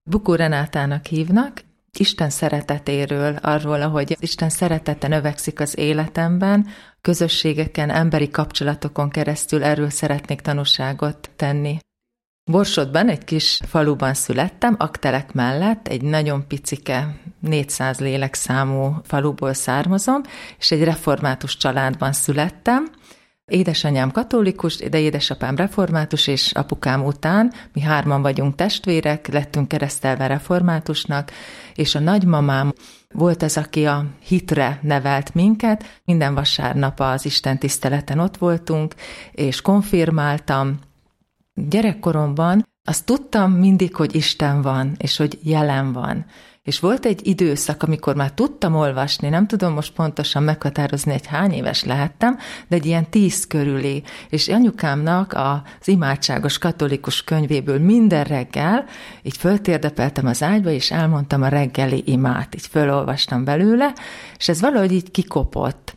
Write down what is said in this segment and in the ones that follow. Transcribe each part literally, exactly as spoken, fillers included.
Bukó Renátának hívnak, Isten szeretetéről, arról, ahogy Isten szeretete növekszik az életemben, közösségeken, emberi kapcsolatokon keresztül erről szeretnék tanúságot tenni. Borsodban, egy kis faluban születtem, Aktelek mellett, egy nagyon picike, négyszáz lélekszámú faluból származom, és egy református családban születtem. Édesanyám katolikus, de édesapám református, és apukám után mi hárman vagyunk testvérek, lettünk keresztelve reformátusnak, és a nagymamám volt az, aki a hitre nevelt minket. Minden vasárnap az Isten tiszteleten ott voltunk, és konfirmáltam. Gyerekkoromban azt tudtam mindig, hogy Isten van, és hogy jelen van. És volt egy időszak, amikor már tudtam olvasni, nem tudom most pontosan meghatározni, hogy hány éves lehettem, de egy ilyen tíz körüli. És anyukámnak az imádságos katolikus könyvéből minden reggel így föltérdepeltem az ágyba, és elmondtam a reggeli imát. Így fölolvastam belőle, és ez valahogy így kikopott.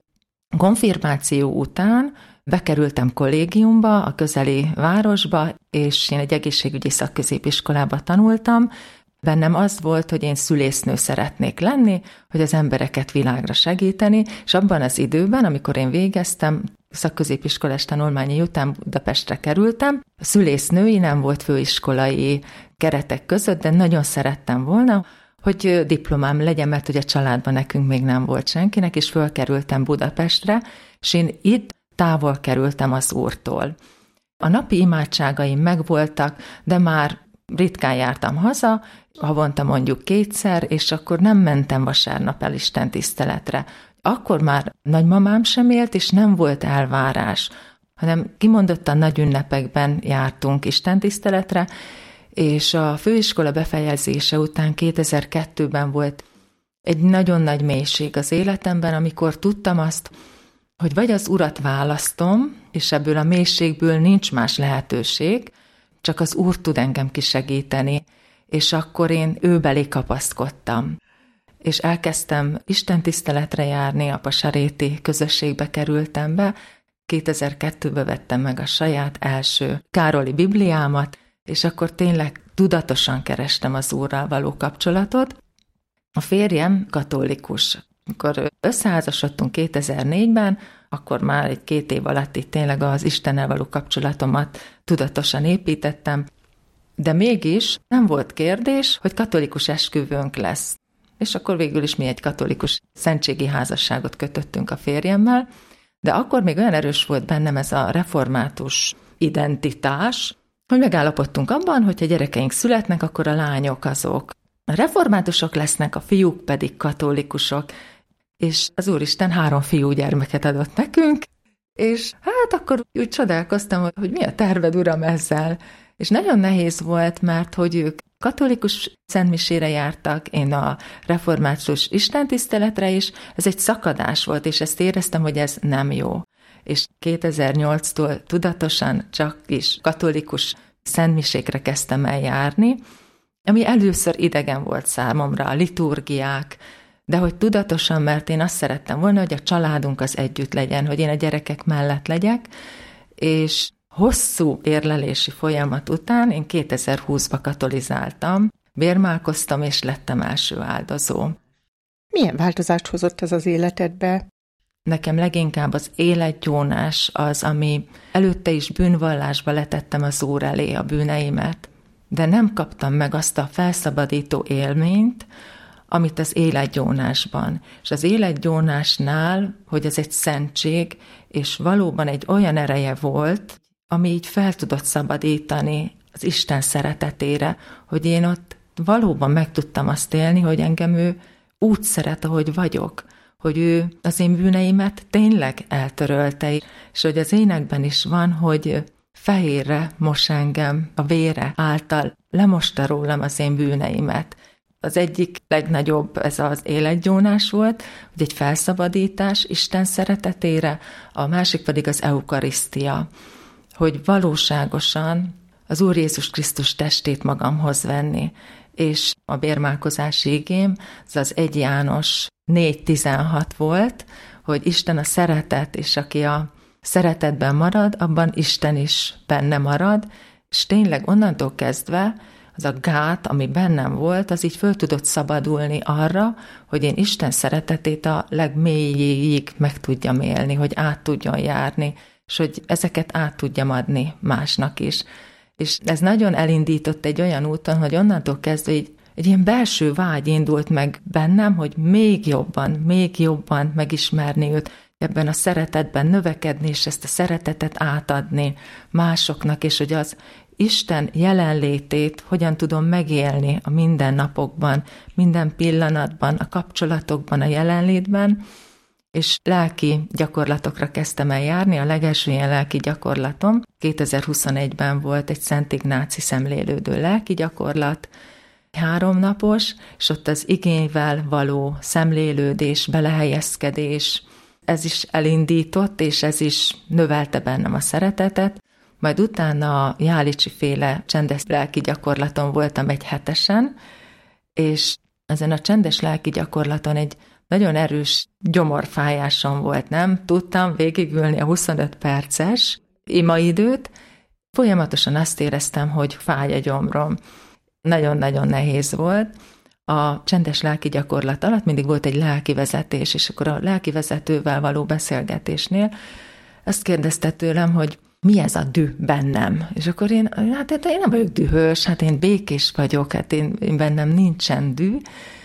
Konfirmáció után bekerültem kollégiumba, a közeli városba, és én egy egészségügyi szakközépiskolába tanultam. Bennem az volt, hogy én szülésznő szeretnék lenni, hogy az embereket világra segíteni, és abban az időben, amikor én végeztem, szakközépiskolás tanulmányi után Budapestre kerültem, a szülésznői nem volt főiskolai keretek között, de nagyon szerettem volna, hogy diplomám legyen, mert ugye a családban nekünk még nem volt senkinek, és fölkerültem Budapestre, és én itt távol kerültem az Úrtól. A napi imádságaim megvoltak, de már ritkán jártam haza, havonta mondjuk kétszer, és akkor nem mentem vasárnap el Isten tiszteletre. Akkor már nagymamám sem élt, és nem volt elvárás, hanem kimondottan nagy ünnepekben jártunk Isten tiszteletre, és a főiskola befejezése után kétezer-kettőben volt egy nagyon nagy mélység az életemben, amikor tudtam azt, hogy vagy az Urat választom, és ebből a mélységből nincs más lehetőség, csak az Úr tud engem kisegíteni, és akkor én ő belé kapaszkodtam. És elkezdtem istentiszteletre járni, a pasaréti közösségbe kerültem be, kétezer-kettőben vettem meg a saját első Károli Bibliámat, és akkor tényleg tudatosan kerestem az Úrral való kapcsolatot. A férjem katolikus. Amikor összeházasodtunk kétezer-négyben, akkor már egy két év alatt itt tényleg az Istennel való kapcsolatomat tudatosan építettem, de mégis nem volt kérdés, hogy katolikus esküvőnk lesz. És akkor végül is mi egy katolikus szentségi házasságot kötöttünk a férjemmel, de akkor még olyan erős volt bennem ez a református identitás, hogy megállapodtunk abban, hogy ha gyerekeink születnek, akkor a lányok azok a reformátusok lesznek, a fiúk pedig katolikusok, és az Úristen három fiú gyermeket adott nekünk, és hát akkor úgy csodálkoztam, hogy mi a terved, Uram, ezzel. És nagyon nehéz volt, mert hogy ők katolikus szentmisére jártak, én a református istentiszteletre is, ez egy szakadás volt, és ezt éreztem, hogy ez nem jó. És kétezer-nyolctól tudatosan csak is katolikus szentmisékre kezdtem el járni, ami először idegen volt számomra, a liturgiák, de hogy tudatosan, mert én azt szerettem volna, hogy a családunk az együtt legyen, hogy én a gyerekek mellett legyek, és hosszú érlelési folyamat után én kétezer-húszban katolizáltam, bérmálkoztam, és lettem első áldozó. Milyen változást hozott ez az életedbe? Nekem leginkább az életgyónás az, ami előtte is bűnvallásba letettem az Úr elé a bűneimet, de nem kaptam meg azt a felszabadító élményt, amit az életgyónásban. És az életgyónásnál, hogy ez egy szentség, és valóban egy olyan ereje volt, ami így fel tudott szabadítani az Isten szeretetére, hogy én ott valóban meg tudtam azt élni, hogy engem ő úgy szeret, ahogy vagyok, hogy ő az én bűneimet tényleg eltörölte, és hogy az énekben is van, hogy fehérre mos engem a vére által, lemosta rólam az én bűneimet. Az egyik legnagyobb ez az életgyónás volt, hogy egy felszabadítás Isten szeretetére, a másik pedig az eukarisztia, hogy valóságosan az Úr Jézus Krisztus testét magamhoz venni, és a bérmálkozási igém, ez az egy János négy tizenhat volt, hogy Isten a szeretet, és aki a szeretetben marad, abban Isten is benne marad, és tényleg onnantól kezdve az a gát, ami bennem volt, az így föl tudott szabadulni arra, hogy én Isten szeretetét a legmélyéig meg tudjam élni, hogy át tudjon járni, és hogy ezeket át tudjam adni másnak is. És ez nagyon elindított egy olyan úton, hogy onnantól kezdve így egy ilyen belső vágy indult meg bennem, hogy még jobban, még jobban megismerni őt, ebben a szeretetben növekedni, és ezt a szeretetet átadni másoknak, és hogy az Isten jelenlétét hogyan tudom megélni a mindennapokban, minden pillanatban, a kapcsolatokban, a jelenlétben, és lelki gyakorlatokra kezdtem el járni. A legelső ilyen lelki gyakorlatom kétezer-huszonegyben volt egy Szent Ignáci szemlélődő lelki gyakorlat, háromnapos, és ott az igényvel való szemlélődés, belehelyezkedés, ez is elindított, és ez is növelte bennem a szeretetet. Majd utána a Jálicsi féle csendes lelki gyakorlaton voltam egy hetesen, és ezen a csendes lelki gyakorlaton egy nagyon erős gyomorfájásom volt, nem? Tudtam végigülni a huszonöt perces imaidőt, folyamatosan azt éreztem, hogy fáj a gyomrom. Nagyon-nagyon nehéz volt. A csendes lelki gyakorlat alatt mindig volt egy lelki vezetés, és akkor a lelki vezetővel való beszélgetésnél azt kérdezte tőlem, hogy mi ez a düh bennem? És akkor én, hát én nem vagyok dühös, hát én békés vagyok, hát én, én bennem nincsen düh,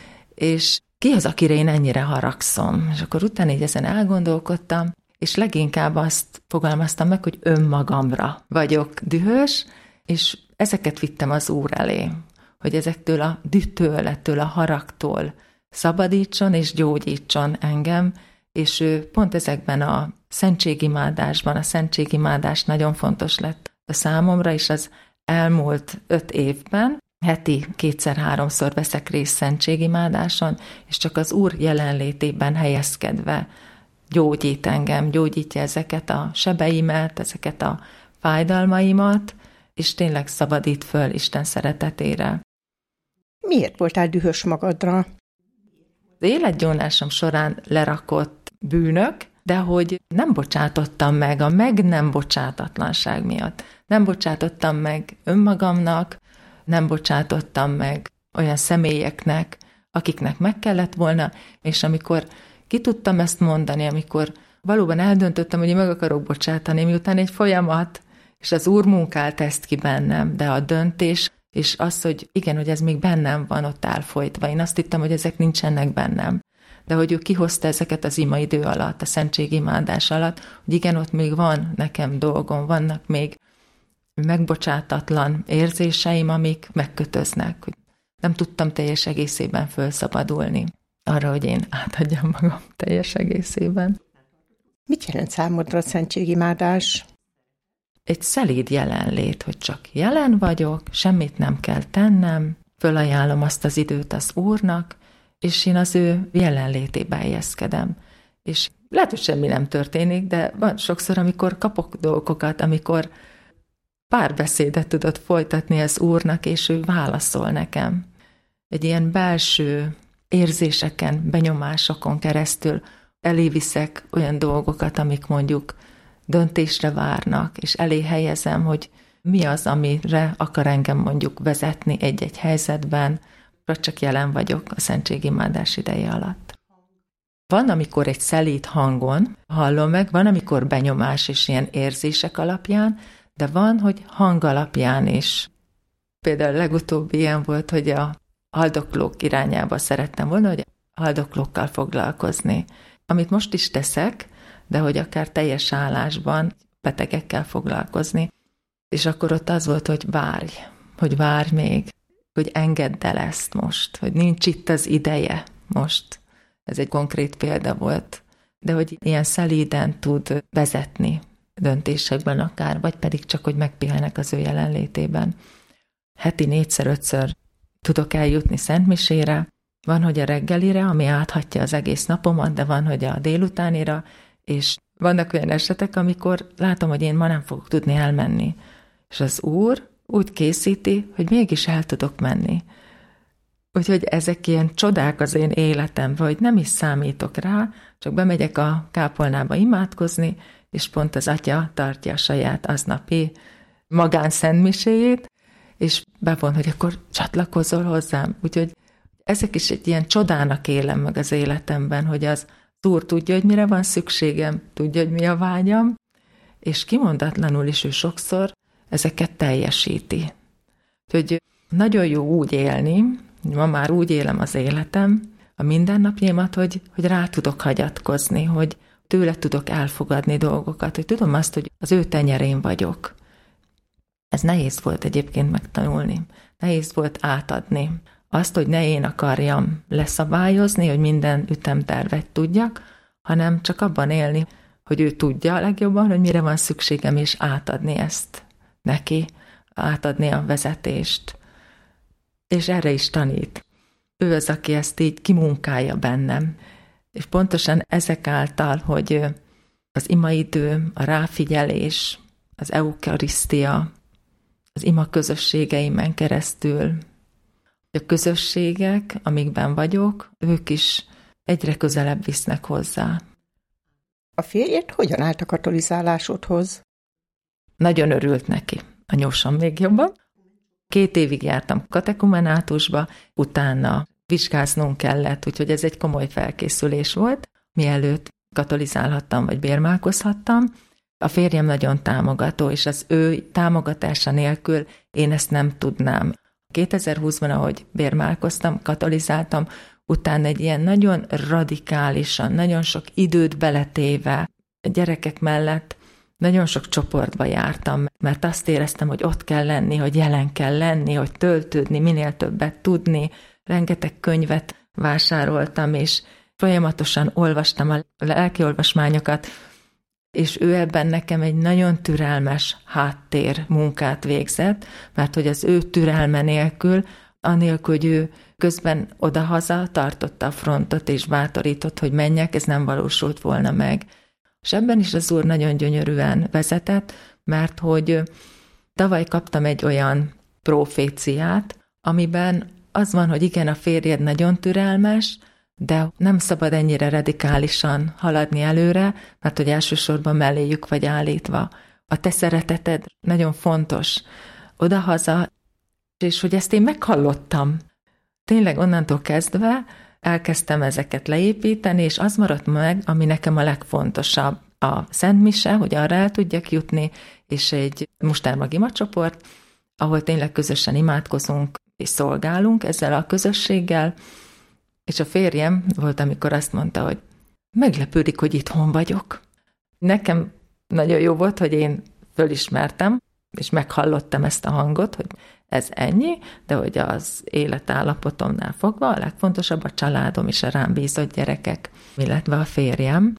és ki az, akire én ennyire haragszom? És akkor utána így ezen elgondolkodtam, és leginkább azt fogalmaztam meg, hogy önmagamra vagyok dühös, és ezeket vittem az Úr elé, hogy ezektől a dühtől, ettől a haragtól szabadítson és gyógyítson engem, és ő pont ezekben a szentségimádásban, a szentségimádás nagyon fontos lett a számomra, és az elmúlt öt évben heti kétszer-háromszor veszek részt szentségimádáson, és csak az Úr jelenlétében helyezkedve gyógyít engem, gyógyítja ezeket a sebeimet, ezeket a fájdalmaimat, és tényleg szabadít föl Isten szeretetére. Miért voltál dühös magadra? Az életgyónásom során lerakott bűnök, de hogy nem bocsátottam meg a meg nem bocsátatlanság miatt. Nem bocsátottam meg önmagamnak, nem bocsátottam meg olyan személyeknek, akiknek meg kellett volna, és amikor ki tudtam ezt mondani, amikor valóban eldöntöttem, hogy én meg akarok bocsátani, miután egy folyamat, és az Úr munkált ezt ki bennem, de a döntés, és az, hogy igen, hogy ez még bennem van ott elfolytva. Én azt hittem, hogy ezek nincsenek bennem. De hogy ő kihozta ezeket az imaidő alatt, a szentségimádás alatt, hogy igen, ott még van nekem dolgom, vannak még megbocsátatlan érzéseim, amik megkötöznek. Hogy nem tudtam teljes egészében fölszabadulni arra, hogy én átadjam magam teljes egészében. Mit jelent számodra a szentségimádás? Egy szelíd jelenlét, hogy csak jelen vagyok, semmit nem kell tennem, fölajánlom azt az időt az Úrnak, és én az ő jelenlétébe helyezkedem. És lehet, hogy semmi nem történik, de van sokszor, amikor kapok dolgokat, amikor párbeszédet tudod folytatni az Úrnak, és ő válaszol nekem. Egy ilyen belső érzéseken, benyomásokon keresztül eléviszek olyan dolgokat, amik mondjuk döntésre várnak, és elé helyezem, hogy mi az, amire akar engem mondjuk vezetni egy-egy helyzetben, vagy csak jelen vagyok a szentségimádás ideje alatt. Van, amikor egy szelíd hangon hallom meg, van, amikor benyomás és ilyen érzések alapján, de van, hogy hang alapján is. Például legutóbbi ilyen volt, hogy a haldoklók irányába szerettem volna, hogy haldoklókkal foglalkozni. Amit most is teszek, de hogy akár teljes állásban betegekkel foglalkozni. És akkor ott az volt, hogy várj, hogy várj még, hogy engedd el ezt most, hogy nincs itt az ideje most. Ez egy konkrét példa volt. De hogy ilyen szelíden tud vezetni döntésekben akár, vagy pedig csak, hogy megpihennek az ő jelenlétében. Heti négyszer-ötször tudok eljutni szentmisére, van, hogy a reggelire, ami áthatja az egész napomat, de van, hogy a délutánira, és vannak olyan esetek, amikor látom, hogy én ma nem fogok tudni elmenni. És az Úr úgy készíti, hogy mégis el tudok menni. Úgyhogy ezek ilyen csodák az én életemben, hogy nem is számítok rá, csak bemegyek a kápolnába imádkozni, és pont az Atya tartja a saját aznapi magánszentmiséjét, és bevon, hogy akkor csatlakozol hozzám. Úgyhogy ezek is egy ilyen csodának élem meg az életemben, hogy az Úr tudja, hogy mire van szükségem, tudja, hogy mi a vágyam, és kimondatlanul is ő sokszor ezeket teljesíti. Úgyhogy nagyon jó úgy élni, ma már úgy élem az életem, a mindennapjaimat, hogy, hogy rá tudok hagyatkozni, hogy tőle tudok elfogadni dolgokat, hogy tudom azt, hogy az ő tenyerén vagyok. Ez nehéz volt egyébként megtanulni. Nehéz volt átadni. Azt, hogy ne én akarjam leszabályozni, hogy minden ütemtervet tudjak, hanem csak abban élni, hogy ő tudja a legjobban, hogy mire van szükségem, és átadni ezt neki, átadni a vezetést. És erre is tanít. Ő az, aki ezt így kimunkálja bennem. És pontosan ezek által, hogy az imaidő, a ráfigyelés, az eukarisztia, az ima közösségeimen keresztül, a közösségek, amikben vagyok, ők is egyre közelebb visznek hozzá. A férjed hogyan állt a katolizálásodhoz? Nagyon örült neki, a nyósom még jobban. Két évig jártam katekumenátusba, utána vizsgáznunk kellett, úgyhogy ez egy komoly felkészülés volt, mielőtt katolizálhattam, vagy bérmálkozhattam. A férjem nagyon támogató, és az ő támogatása nélkül én ezt nem tudnám. kétezer-húszban, ahogy bérmálkoztam, katolizáltam, utána egy ilyen nagyon radikálisan, nagyon sok időt beletéve a gyerekek mellett nagyon sok csoportba jártam, mert azt éreztem, hogy ott kell lenni, hogy jelen kell lenni, hogy töltődni, minél többet tudni. Rengeteg könyvet vásároltam, és folyamatosan olvastam a lelkiolvasmányokat, és ő ebben nekem egy nagyon türelmes háttér munkát végzett, mert hogy az ő türelme nélkül, anélkül, hogy ő közben odahaza tartotta a frontot, és bátorított, hogy menjek, ez nem valósult volna meg. És ebben is az Úr nagyon gyönyörűen vezetett, mert hogy tavaly kaptam egy olyan proféciát, amiben az van, hogy igen, a férjed nagyon türelmes, de nem szabad ennyire radikálisan haladni előre, mert hogy elsősorban melléjük vagy állítva. A te szereteted nagyon fontos odahaza, és hogy ezt én meghallottam. Tényleg onnantól kezdve elkezdtem ezeket leépíteni, és az maradt meg, ami nekem a legfontosabb. A Szent Mise, hogy arra el tudjak jutni, és egy mustármag imacsoport, ahol tényleg közösen imádkozunk és szolgálunk ezzel a közösséggel, és a férjem volt, amikor azt mondta, hogy meglepődik, hogy itthon vagyok. Nekem nagyon jó volt, hogy én fölismertem, és meghallottam ezt a hangot, hogy ez ennyi, de hogy az életállapotomnál fogva a legfontosabb a családom és a rám bízott gyerekek, illetve a férjem.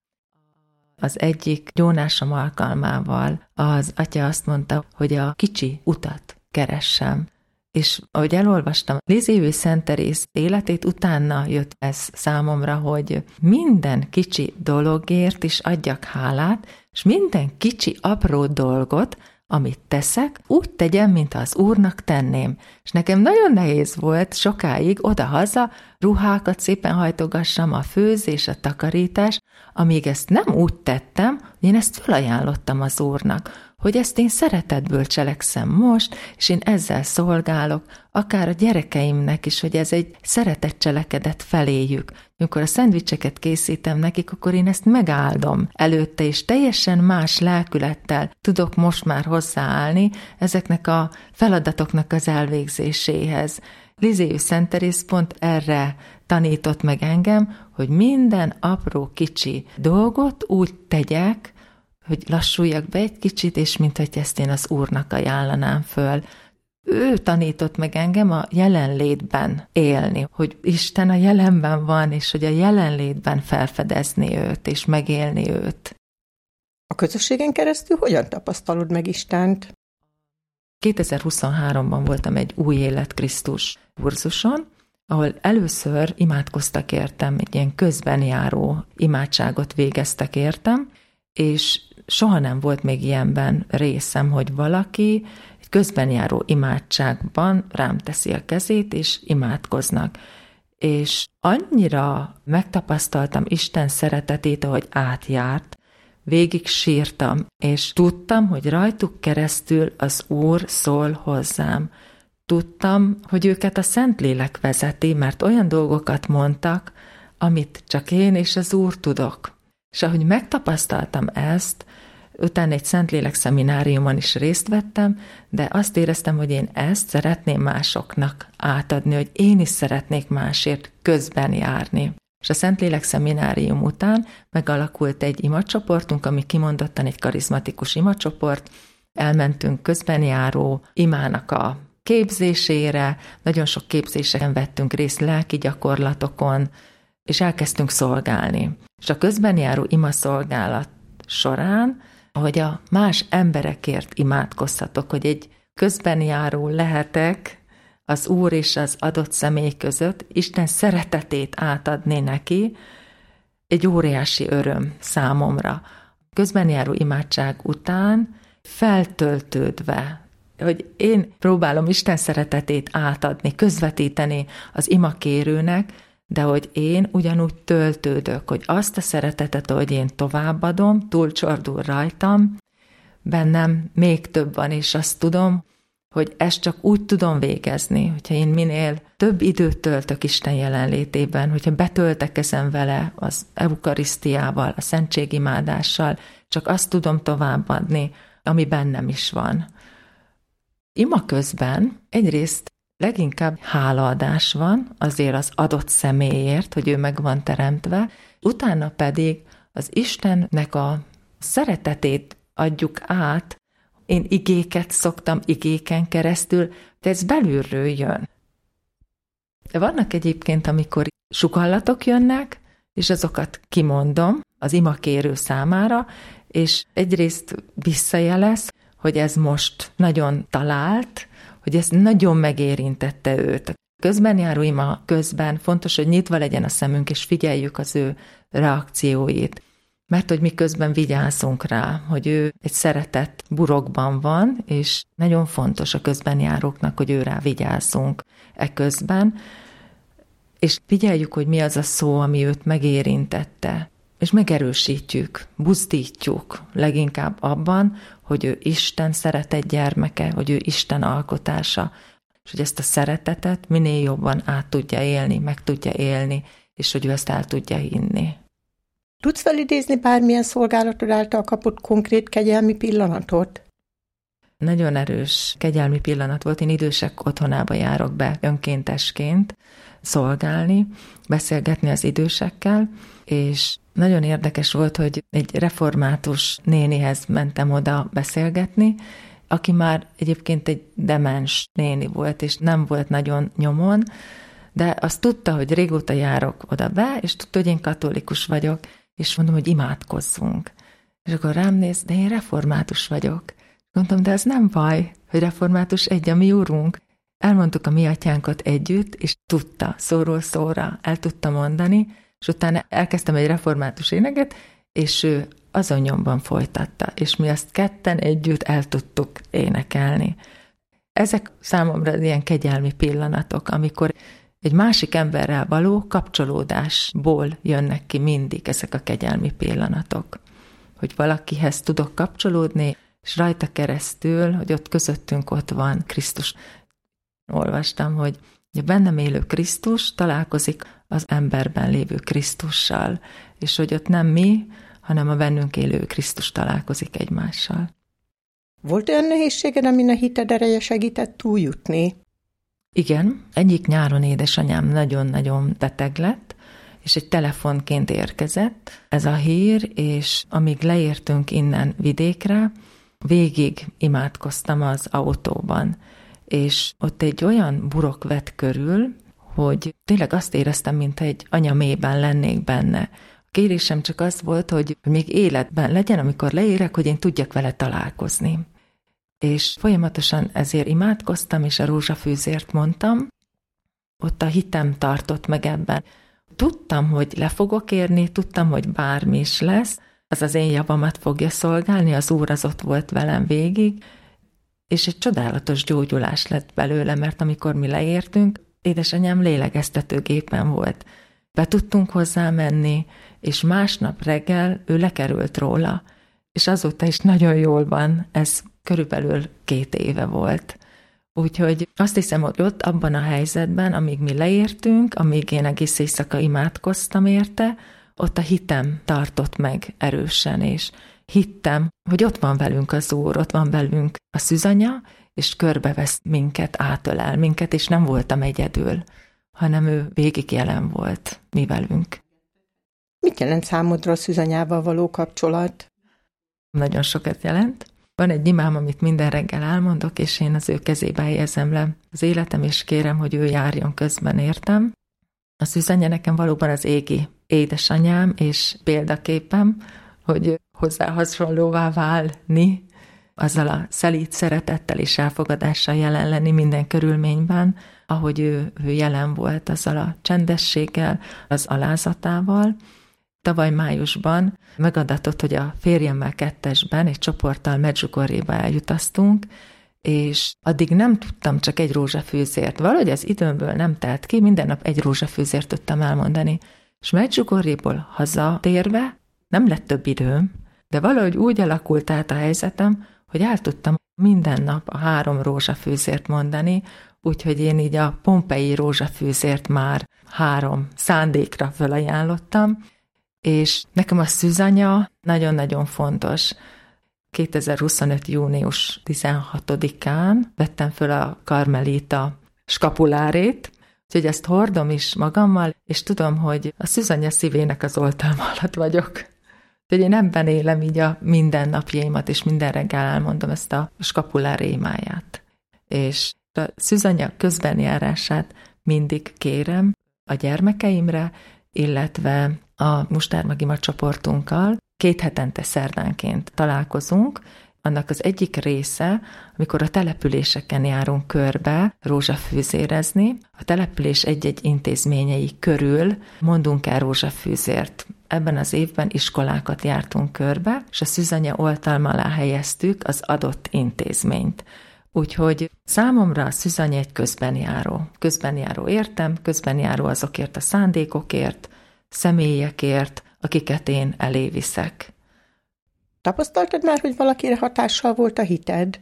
Az egyik gyónásom alkalmával az atya azt mondta, hogy a kicsi utat keressem. És ahogy elolvastam Lizévő Szent Teréz életét, utána jött ez számomra, hogy minden kicsi dologért is adjak hálát, és minden kicsi apró dolgot, amit teszek, úgy tegyem, mint az Úrnak tenném. És nekem nagyon nehéz volt sokáig oda-haza ruhákat szépen hajtogassam, a főzés, a takarítás, amíg ezt nem úgy tettem, hogy én ezt felajánlottam az Úrnak, hogy ezt én szeretetből cselekszem most, és én ezzel szolgálok, akár a gyerekeimnek is, hogy ez egy szeretett cselekedet feléjük. Amikor a szendvicseket készítem nekik, akkor én ezt megáldom előtte, és teljesen más lelkülettel tudok most már hozzáállni ezeknek a feladatoknak az elvégzéséhez. Lizévő Szent Teréz pont erre tanított meg engem, hogy minden apró kicsi dolgot úgy tegyek, hogy lassuljak be egy kicsit, és mint hogy ezt én az Úrnak ajánlanám föl. Ő tanított meg engem a jelenlétben élni, hogy Isten a jelenben van, és hogy a jelenlétben felfedezni őt, és megélni őt. A közösségen keresztül hogyan tapasztalod meg Istent? kétezer-huszonháromban voltam egy Új Élet Krisztus kurzuson, ahol először imádkoztak értem, egy ilyen közben járó imádságot végeztek értem, és soha nem volt még ilyenben részem, hogy valaki egy közben járó imádságban rám teszi a kezét, és imádkoznak. És annyira megtapasztaltam Isten szeretetét, ahogy átjárt, végig sírtam, és tudtam, hogy rajtuk keresztül az Úr szól hozzám. tudtam, hogy őket a Szentlélek vezeti, mert olyan dolgokat mondtak, amit csak én és az Úr tudok. És ahogy megtapasztaltam ezt, utána egy Szentlélek szemináriumon is részt vettem, de azt éreztem, hogy én ezt szeretném másoknak átadni, hogy én is szeretnék másért közben járni. És a Szentlélek szeminárium után megalakult egy imacsoportunk, ami kimondottan egy karizmatikus imacsoport. Elmentünk közbenjáró imának a képzésére, nagyon sok képzéseken vettünk részt, lelki gyakorlatokon, és elkezdtünk szolgálni. És a közbenjáró imaszolgálat során, hogy a más emberekért imádkozhatok, hogy egy közbenjáró lehetek az Úr és az adott személy között, Isten szeretetét átadni neki, egy óriási öröm számomra. Közbenjáró imádság után feltöltődve, hogy én próbálom Isten szeretetét átadni, közvetíteni az imakérőnek, de hogy én ugyanúgy töltődök, hogy azt a szeretetet, ahogy én továbbadom, túlcsordul rajtam, bennem még több van, és azt tudom, hogy ezt csak úgy tudom végezni, hogyha én minél több időt töltök Isten jelenlétében, hogyha betöltekezem vele az eukarisztiával, a szentségimádással, csak azt tudom továbbadni, ami bennem is van. Ima közben egyrészt leginkább hálaadás van azért az adott személyért, hogy ő meg van teremtve, utána pedig az Istennek a szeretetét adjuk át. Én igéket szoktam igéken keresztül, de ez belülről jön. Vannak egyébként, amikor sugallatok jönnek, és azokat kimondom az imakérő számára, és egyrészt visszajelez, hogy ez most nagyon talált, hogy ez nagyon megérintette őt. Közben járó ima közben fontos, hogy nyitva legyen a szemünk, és figyeljük az ő reakcióit. Mert hogy mi közben vigyázzunk rá, hogy ő egy szeretett burokban van, és nagyon fontos a közben járóknak, hogy ő rá vigyázzunk e közben, és figyeljük, hogy mi az a szó, ami őt megérintette, és megerősítjük, buzdítjuk leginkább abban, hogy ő Isten szeretett gyermeke, hogy ő Isten alkotása, és hogy ezt a szeretetet minél jobban át tudja élni, meg tudja élni, és hogy ő ezt el tudja hinni. Tudsz felidézni bármilyen szolgálatod által kapott konkrét kegyelmi pillanatot? Nagyon erős kegyelmi pillanat volt. Én idősek otthonába járok be önkéntesként szolgálni, beszélgetni az idősekkel, és nagyon érdekes volt, hogy egy református nénihez mentem oda beszélgetni, aki már egyébként egy demens néni volt, és nem volt nagyon nyomon, de azt tudta, hogy régóta járok oda be, és tudta, hogy én katolikus vagyok, és mondom, hogy imádkozzunk. És akkor rám néz, de én református vagyok. Mondtam, de ez nem baj, hogy református egy a mi úrunk. Elmondtuk a mi atyánkat együtt, és tudta, szóról szóra el tudta mondani, és utána elkezdtem egy református éneket, és ő azon nyomban folytatta, és mi azt ketten együtt el tudtuk énekelni. Ezek számomra ilyen kegyelmi pillanatok, amikor egy másik emberrel való kapcsolódásból jönnek ki mindig ezek a kegyelmi pillanatok. Hogy valakihez tudok kapcsolódni, és rajta keresztül, hogy ott közöttünk ott van Krisztus. Olvastam, hogy a bennem élő Krisztus találkozik az emberben lévő Krisztussal, és hogy ott nem mi, hanem a bennünk élő Krisztus találkozik egymással. Volt olyan nehézséged, amin a hited ereje segített túljutni? Igen, egyik nyáron édesanyám nagyon-nagyon beteg lett, és egy telefonként érkezett ez a hír, és amíg leértünk innen vidékre, végig imádkoztam az autóban, és ott egy olyan burok vett körül, hogy tényleg azt éreztem, mintha egy anyamében lennék benne. A kérésem csak az volt, hogy még életben legyen, amikor leérek, hogy én tudjak vele találkozni. És folyamatosan ezért imádkoztam, és a rózsafűzért mondtam. Ott a hitem tartott meg ebben. Tudtam, hogy le fogok érni, tudtam, hogy bármi is lesz, az az én javamat fogja szolgálni, az Úr az ott volt velem végig, és egy csodálatos gyógyulás lett belőle, mert amikor mi leértünk, édesanyám lélegeztetőgépen volt. Be tudtunk hozzá menni, és másnap reggel ő lekerült róla, és azóta is nagyon jól van, ez körülbelül két éve volt. Úgyhogy azt hiszem, hogy ott abban a helyzetben, amíg mi leértünk, amíg én egész éjszaka imádkoztam érte, ott a hitem tartott meg erősen, és hittem, hogy ott van velünk az Úr, ott van velünk a szűzanya, és körbevesz minket, átölel minket, és nem voltam egyedül, hanem ő végig jelen volt mi velünk. Mit jelent számodra a szűzanyával való kapcsolat? Nagyon sokat jelent. Van egy imám, amit minden reggel elmondok, és én az ő kezébe helyezem le az életem, és kérem, hogy ő járjon közben értem. A szűzanya nekem valóban az égi édesanyám, és példaképem, hogy hozzá hasonlóvá válni, azzal a szelíd szeretettel és elfogadással jelen lenni minden körülményben, ahogy ő, ő jelen volt, azzal a csendességgel, az alázatával. Tavaly májusban megadatott, hogy a férjemmel kettesben egy csoporttal Medjugorjéba eljutaztunk, és addig nem tudtam csak egy rózsafűzért. Valahogy az időmből nem telt ki, minden nap egy rózsafűzért tudtam elmondani. És Medjugorjéból hazatérve nem lett több időm, de valahogy úgy alakult át a helyzetem, hogy el tudtam minden nap a három rózsafűzért mondani, úgyhogy én így a pompei rózsafűzért már három szándékra felajánlottam, és nekem a szűzanya nagyon-nagyon fontos. kétezer-huszonöt. június tizenhatodikán vettem föl a karmelita skapulárét, úgyhogy ezt hordom is magammal, és tudom, hogy a szűzanya szívének az oltalma alatt vagyok. Úgyhogy én ebben élem így a mindennapjaimat, és minden reggel elmondom ezt a skapuláré imáját. És a szűzanya közbenjárását mindig kérem a gyermekeimre, illetve a Mustármagima csoportunkkal. Két hetente szerdánként találkozunk. Annak az egyik része, amikor a településeken járunk körbe rózsafűzérezni, a település egy-egy intézményei körül mondunk el rózsafűzért. Ebben az évben iskolákat jártunk körbe, és a szűzanya oltalma alá helyeztük az adott intézményt. Úgyhogy számomra a szűzanya egy közbenjáró. Közbenjáró értem, közbenjáró azokért a szándékokért, személyekért, akiket én elé viszek. Tapasztaltad már, hogy valakire hatással volt a hited?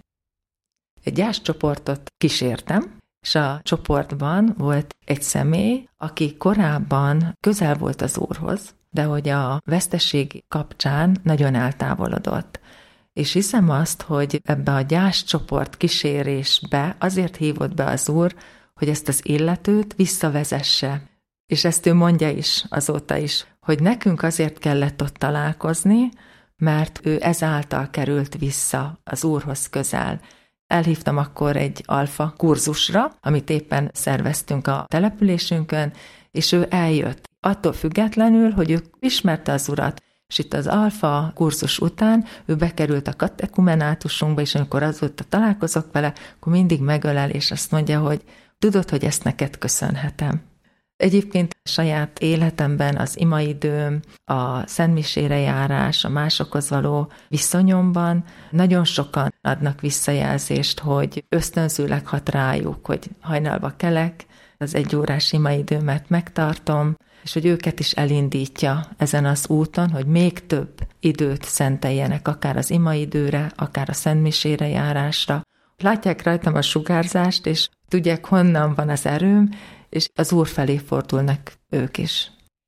Egy gyászcsoportot kísértem, és a csoportban volt egy személy, aki korábban közel volt az Úrhoz, de hogy a veszteség kapcsán nagyon eltávolodott. És hiszem azt, hogy ebbe a gyászcsoport kísérésbe azért hívott be az Úr, hogy ezt az illetőt visszavezesse. És ezt ő mondja is azóta is, hogy nekünk azért kellett ott találkozni, mert ő ezáltal került vissza az Úrhoz közel. Elhívtam akkor egy alfa kurzusra, amit éppen szerveztünk a településünkön, és ő eljött. Attól függetlenül, hogy ő ismerte az Urat, és itt az alfa kurzus után ő bekerült a katekumenátusunkba, és amikor azóta találkozok vele, akkor mindig megölel, és azt mondja, hogy tudod, hogy ezt neked köszönhetem. Egyébként saját életemben az imaidőm, a szentmisére járás, a másokhoz való viszonyomban nagyon sokan adnak visszajelzést, hogy ösztönzőleg hat rájuk, hogy hajnalba kelek, az egy órás imaidőmet megtartom, és hogy őket is elindítja ezen az úton, hogy még több időt szenteljenek, akár az imaidőre, akár a szentmisére járásra. Látják rajtam a sugárzást, és tudják, honnan van az erőm, és az Úr felé fordulnak ők is.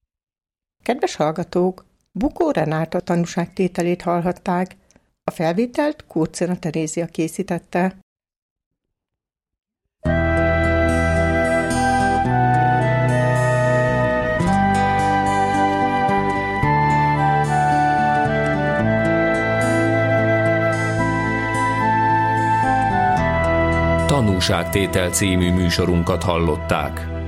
Kedves hallgatók, Bukó Renáta tanúságtételét hallhatták. A felvételt Kurcina Terézia készítette. Tanúságtétel című műsorunkat hallották.